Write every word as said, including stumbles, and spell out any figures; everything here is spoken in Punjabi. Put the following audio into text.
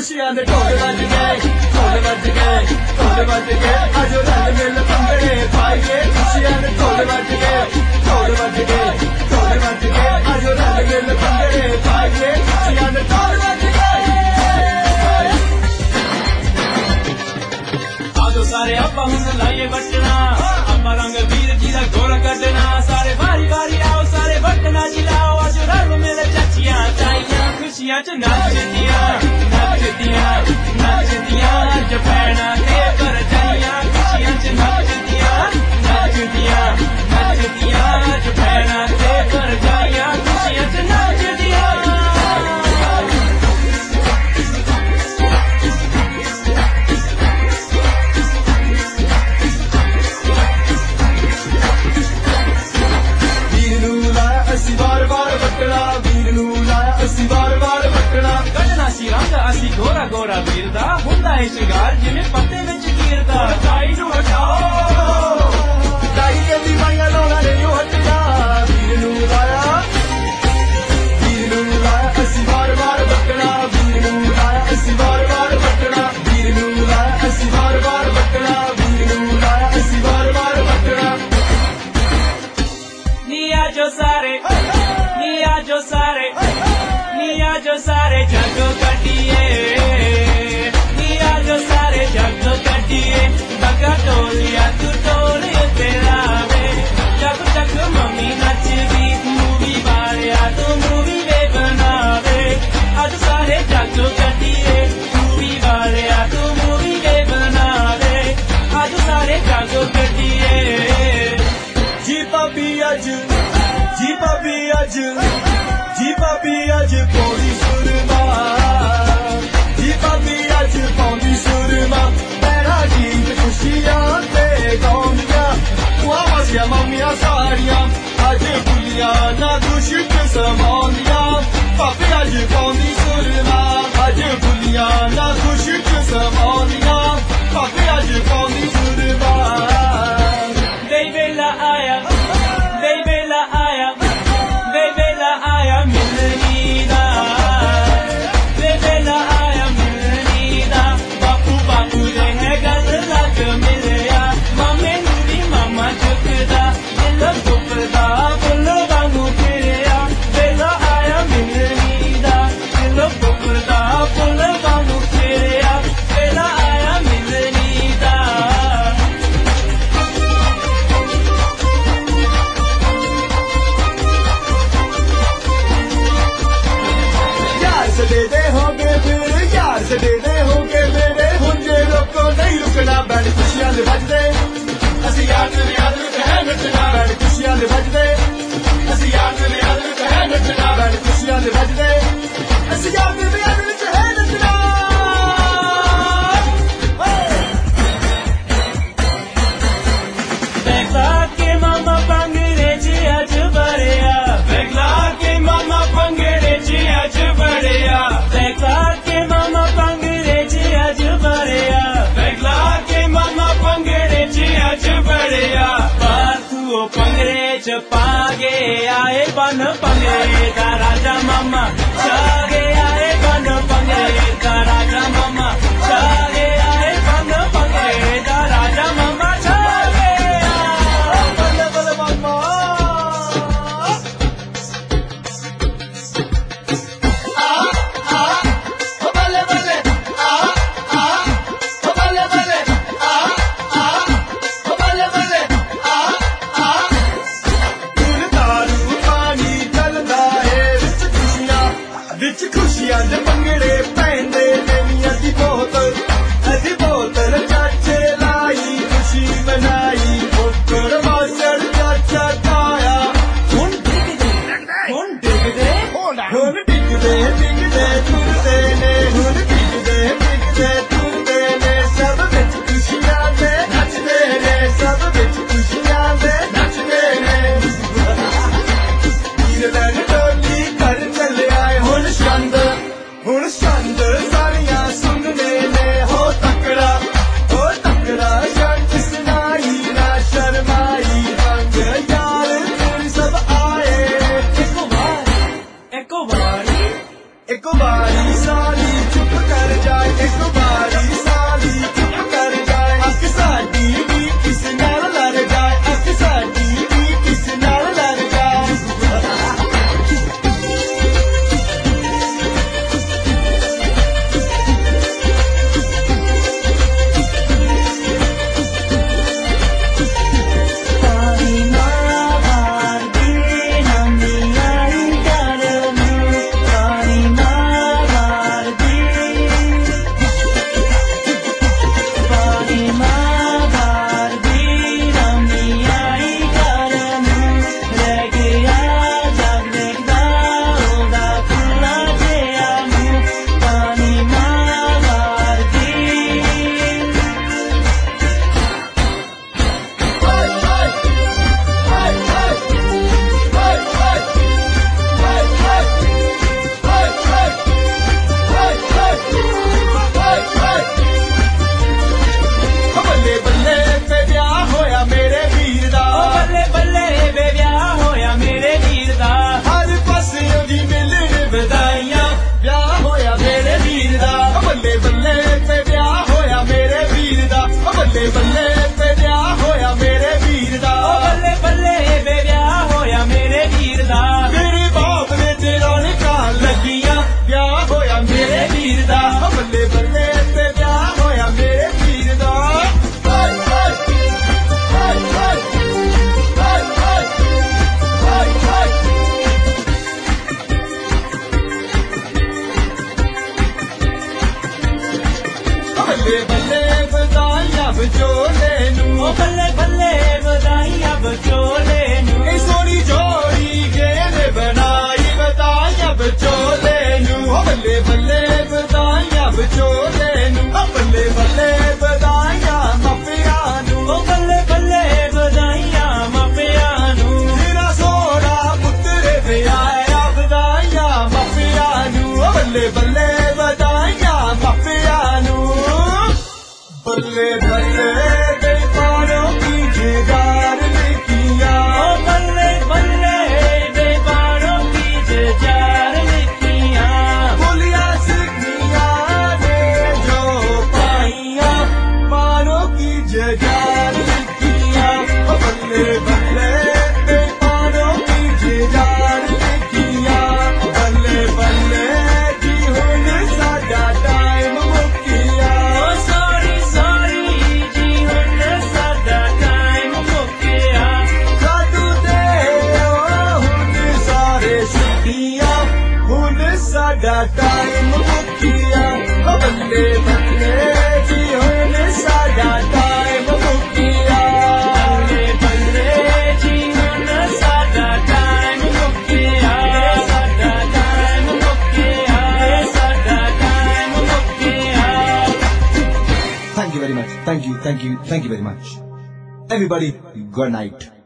खुशियां दे ढोल बज गए ढोल बज गए ढोल बज गए आज रंग मिल भंगड़े पाइए खुशियां दे ढोल बज गए ढोल बज गए ढोल बज गए आज रंग मिल भंगड़े पाइए खुशियां दे ढोल बज गए आजो सारे आपां हुण लाइए बटना आपां रंग वीर जी दा गोरा कड्डना सारे वारी वारी आओ सारे बटना जिलाओ आज रंग मिल चाचियां ताइयां खुशियां च नचदियां नचदियां नचदियां अज भैणां ते भरजाइयां खुशियां च नचदियां नचदियां नचदियां अज भैणां ते भरजाइयां खुशियां च नचदियां ਅਸੀਂ ਵਾਰ ਵਾਰ ਵੱਟਣਾ ਵੀਰ ਨੂੰ ਲਾਇਆ ਅਸੀਂ ਵਾਰ ਵਾਰ ਵੱਟਣਾ ਕੱਢਣਾ ਸੀ ਰੰਗ ਅਸੀਂ ਗੋਰਾ ਗੋਰਾ ਵੀਰ ਦਾ ਹੁੰਦਾ ਏ ਸ਼ਿੰਗਾਰ ਜਿਵੇਂ ਪੱਤੇ ਵਿੱਚ ਕੀਰਦਾ ਤਾਈ ਨੂੰ ਹਟਾਓ ਤਾਈ ਕਹਿੰਦੀ ਮਾਈਆਂ ਲਾਉਣਾ ਨਹੀਂ ਹਟਣਾ ਵੀਰ ਨੂੰ ਲਾਇਆ ਵੀਰ ਨੂੰ ਲਾਇਆ ਅਸੀਂ ਵਾਰ ਵਾਰ ਵੱਟਣਾ ਵੀਰ ਨੂੰ ਲਾਇਆ ਅਸੀਂ ਵਾਰ ਵਾਰ ਵੱਟਣਾ ਵੀਰ ਨੂੰ ਲਾਇਆ ਅਸੀਂ ਵਾਰ ਵਾਰ ਵੱਟਣਾ ਵੀਰ ਨੂੰ ਲਾਇਆ ਅਸੀਂ ਵਾਰ ਵਾਰ ਵੱਟਣਾ ਨੀ ਆਜੋ ਸਾਰੇ ਨੀ ਆਜੋ ਸਾਰੇ ਨੀ ਆਜੋ ਸਾਰੇ ਜੱਗ ਕੱਢੀਏ ਨੀ ਆਜੋ ਸਾਰੇ ਜੱਗ ਕੱਢੀਏ ਬੱਗਾ ਢੋਲੀਆ ਤੂੰ ਢੋਲ ਉੱਤੇ ਲਾਵੇ ਜੱਗ ਜੱਗ ਮੰਮੀ ਨੱਚਦੀ ਮੂਵੀ ਵਾਲਿਆ ਤੂੰ ਮੂਵੀ ਵੇ ਬਣਾਵੇ ਅੱਜ ਸਾਰੇ ਜੱਗ ਕੱਢੀਏ ਮੂਵੀ ਵਾਲਿਆ ਤੂੰ ਮੂਵੀ ਵੇ ਬਣਾਵੇ ਅੱਜ ਸਾਰੇ ਜੱਗ ਕੱਢੀਏ ਜੀ ਭਾਬੀ ਅੱਜ जी भाभी अज जी भाभी अज पौड़ी सुरमा जी भाभी अज पौड़ी सुरमा मेरा गीत खुशियां ते गाउंदियां वासिया मम्मियां सारियां अज भुलियां ना खुशिक समाउंदियां भाभी अज पौड़ी सुरमा अज भुलियां ना खुशिक समाउंदियां भाभी अज पौड़ी सुरमा दे वेला आया दे वेला आया वे वेला आया मिलनी दा वे वेला आया मिलनी दा बापू बापू दे है गल लग मिलिया मामे नू भी मामा चुकदा दिल टुकदा फुल वांगू फिरिया वेला आया मिलनी दा दिल टुकदा फुल वांगू फिरिया वेला आया मिलनी दा सदे दे होगे फिर यार सदे दे होगे मेरे हुंजे लोगों नहीं रुकना बैंड खुशियां दे बजदे ਅਸੀਂ ਯਾਦ ਨੇ ਯਾਦ ਹੈ ਨੱਚਣਾ बैंड खुशियां दे बजदे ਅਸੀਂ ਯਾਦ ਨੇ ਯਾਦ ਹੈ ਨੱਚਣਾ बैंड खुशियां दे बजदे ਅਸੀਂ ਯਾਦ ਨੇ ਯਾਦ ਹੈ ਨੱਚਣਾ ਦੇਖਾ ਕੇ ਮਾਮਾ ਪੰਗੜੇ 'ਚ ਅੱਜ ਬੜਿਆ ਦੇਖਾ ਕੇ ਮਾਮਾ ਪੰਗੜੇ 'ਚ ਅੱਜ ਬੜਿਆ ਦੇਖਾ ਕੇ ਮਾਮਾ ਪੰਗੜੇ 'ਚ ਅੱਜ ਬੜਿਆ ਦੇਖਾ ਕੇ ਮਾਮਾ ਪੰਗੜੇ 'ਚ ਅੱਜ ਬੜਿਆ ਬਾਥੂ ਪੰਗੜੇ 'ਚ ਪਾ ਕੇ ਆਏ ਬਨ ਪੰਗੜੇ ਦਾ ਰਾਜਾ ਮਾਮਾ ਛਾਗੇ ਆਏ ਬਨ ਪੰਗੜੇ ਦਾ ਰਾਜਾ ਮਾਮਾ ਛਾਗੇ ਆਏ ਬਨ ਪੰਗੜੇ ਦਾ ਰਾਜਾ ਮਾਮਾ ਛਾਗੇ ਬੱਲੇ ਬੱਲੇ ਮਾਮਾ ਬੱਲੇ ਬੱਲੇ ਵਧਾਈਆਂ ਵਿਚੋਲੇ ਨੂੰ, ਓ ਬੱਲੇ ਬੱਲੇ ਵਧਾਈਆਂ ਵਿਚੋਲੇ ਨੂੰ, ਇਹ ਸੋਹਣੀ ਜੋੜੀ ਕਿਹਨੇ ਬਣਾਈ ਵਧਾਈਆਂ ਵਿਚੋਲੇ ਨੂੰ, ਓ ਬੱਲੇ ਬੱਲੇ ਵਧਾਈਆਂ ਵਿਚੋਲੇ ਨੂੰ, ਓ ਬੱਲੇ ਬੱਲੇ ਵਧਾਈਆਂ ਮਾਪਿਆਂ ਨੂੰ, ਓ ਬੱਲੇ ਬੱਲੇ ਵਧਾਈਆਂ ਮਾਪਿਆਂ ਨੂੰ, ਤੇਰਾ ਸੋਹਣਾ ਪੁੱਤਰ ਵਿਆਹਿਆ ਵਧਾਈਆਂ ਮਾਪਿਆਂ ਨੂੰ, ਓ ਬੱਲੇ ਬੱਲੇ ਵਧਾਈਆਂ ਮਾਪਿਆਂ ਨੂੰ, ਬੱਲੇ ਬੱਲੇ ਦੇ ਪਾਰੋਂ ਕੀ ਜਗਾਰ ਲਿਖੀਆਂ, ਓ ਬੱਲੇ ਬੱਲੇ ਦੇ ਬਾਣੋਂ ਕੀ ਜਜਾਰ ਲਿਖੀਆਂ, ਬੋਲੀਆਂ ਸਿੱਖੀਆਂ ਨੇ ਜੋ ਪਾਈਆਂ, ਮਾਰੋ ਕੀ ਜਗਾਰ ਲਿਖੀਆਂ, ਓ ਬੱਲੇ ਬੱਲੇ ਦੇ ਪਾਰੋਂ ਕੀ ਜਗਾਰ ਲਿਖੀਆਂ, ਬੱਲੇ ਬੱਲੇ ਜੀ ਹੁਣ ਸਾਡਾ ਟਾਈਮ ਮੁੱਕਿਆ, ਓ ਸੌਰੀ ਸੌਰੀ ਜੀ ਹੁਣ ਸਾਡਾ ਟਾਈਮ ਮੁੱਕਿਆ, ਸਾਧੂ ਦੇ ਹੁਣ ਸਾਰੇ ਸੁਖੀਆਂ, ਹੁਣ ਸਾਡਾ ਟਾਈਮ ਮੁੱਕਿਆ, ਓ ਬੱਲੇ ਬੱਲੇ ਜੀ ਹੁਣ ਸਾਡਾ ਟਾਈਮ ਮੁੱਕਿਆ, ਬੱਲੇ ਬੱਲੇ ਜੀ ਹੁਣ ਸਾਡਾ ਟਾਈਮ ਮੁੱਕਿਆ, ਸਾਡਾ ਟਾਈਮ ਮੁੱਕਿਆ, ਸਾਡਾ ਟਾਈਮ ਮੁੱਕਿਆ। Thank you very much. Thank you, thank you, thank you very much. Everybody, good night.